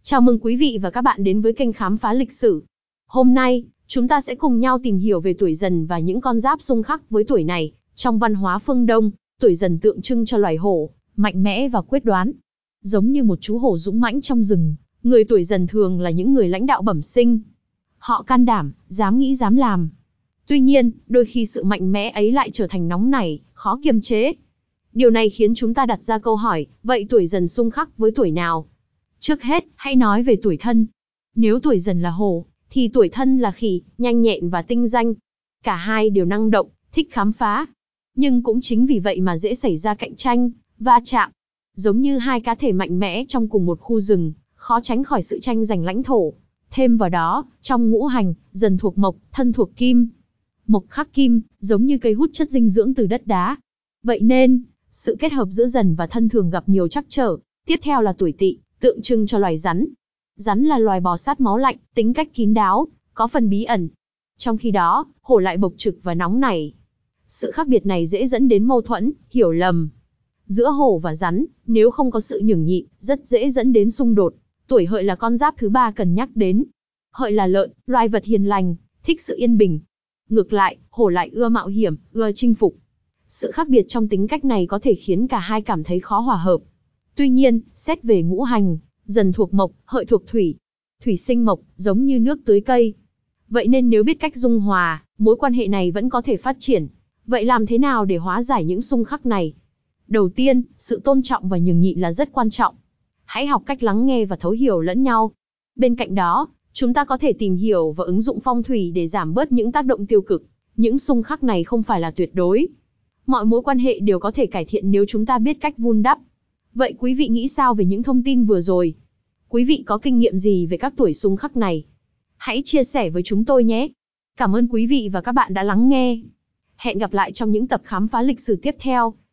Chào mừng quý vị và các bạn đến với kênh Khám phá lịch sử. Hôm nay, chúng ta sẽ cùng nhau tìm hiểu về tuổi Dần và những con giáp xung khắc với tuổi này. Trong văn hóa phương Đông, tuổi Dần tượng trưng cho loài hổ, mạnh mẽ và quyết đoán. Giống như một chú hổ dũng mãnh trong rừng, người tuổi Dần thường là những người lãnh đạo bẩm sinh. Họ can đảm, dám nghĩ dám làm. Tuy nhiên, đôi khi sự mạnh mẽ ấy lại trở thành nóng nảy, khó kiềm chế. Điều này khiến chúng ta đặt ra câu hỏi, vậy tuổi Dần xung khắc với tuổi nào? Trước hết, hãy nói về tuổi Thân. Nếu tuổi Dần là hổ, thì tuổi Thân là khỉ, nhanh nhẹn và tinh danh. Cả hai đều năng động, thích khám phá. Nhưng cũng chính vì vậy mà dễ xảy ra cạnh tranh, va chạm. Giống như hai cá thể mạnh mẽ trong cùng một khu rừng, khó tránh khỏi sự tranh giành lãnh thổ. Thêm vào đó, trong ngũ hành, Dần thuộc mộc, Thân thuộc kim. Mộc khắc kim, giống như cây hút chất dinh dưỡng từ đất đá. Vậy nên, sự kết hợp giữa Dần và Thân thường gặp nhiều trắc trở. Tiếp theo là tuổi Tỵ, tượng trưng cho loài rắn. Rắn là loài bò sát máu lạnh, tính cách kín đáo, có phần bí ẩn. Trong khi đó, hổ lại bộc trực và nóng nảy. Sự khác biệt này dễ dẫn đến mâu thuẫn, hiểu lầm. Giữa hổ và rắn, nếu không có sự nhường nhịn, rất dễ dẫn đến xung đột. Tuổi Hợi là con giáp thứ 3 cần nhắc đến. Hợi là lợn, loài vật hiền lành, thích sự yên bình. Ngược lại, hổ lại ưa mạo hiểm, ưa chinh phục. Sự khác biệt trong tính cách này có thể khiến cả hai cảm thấy khó hòa hợp. Tuy nhiên, xét về ngũ hành, Dần thuộc mộc, Hợi thuộc thủy. Thủy sinh mộc, giống như nước tưới cây. Vậy nên nếu biết cách dung hòa, mối quan hệ này vẫn có thể phát triển. Vậy làm thế nào để hóa giải những xung khắc này? Đầu tiên, sự tôn trọng và nhường nhịn là rất quan trọng. Hãy học cách lắng nghe và thấu hiểu lẫn nhau. Bên cạnh đó, chúng ta có thể tìm hiểu và ứng dụng phong thủy để giảm bớt những tác động tiêu cực. Những xung khắc này không phải là tuyệt đối. Mọi mối quan hệ đều có thể cải thiện nếu chúng ta biết cách vun đắp. Vậy quý vị nghĩ sao về những thông tin vừa rồi? Quý vị có kinh nghiệm gì về các tuổi xung khắc này? Hãy chia sẻ với chúng tôi nhé. Cảm ơn quý vị và các bạn đã lắng nghe. Hẹn gặp lại trong những tập khám phá lịch sử tiếp theo.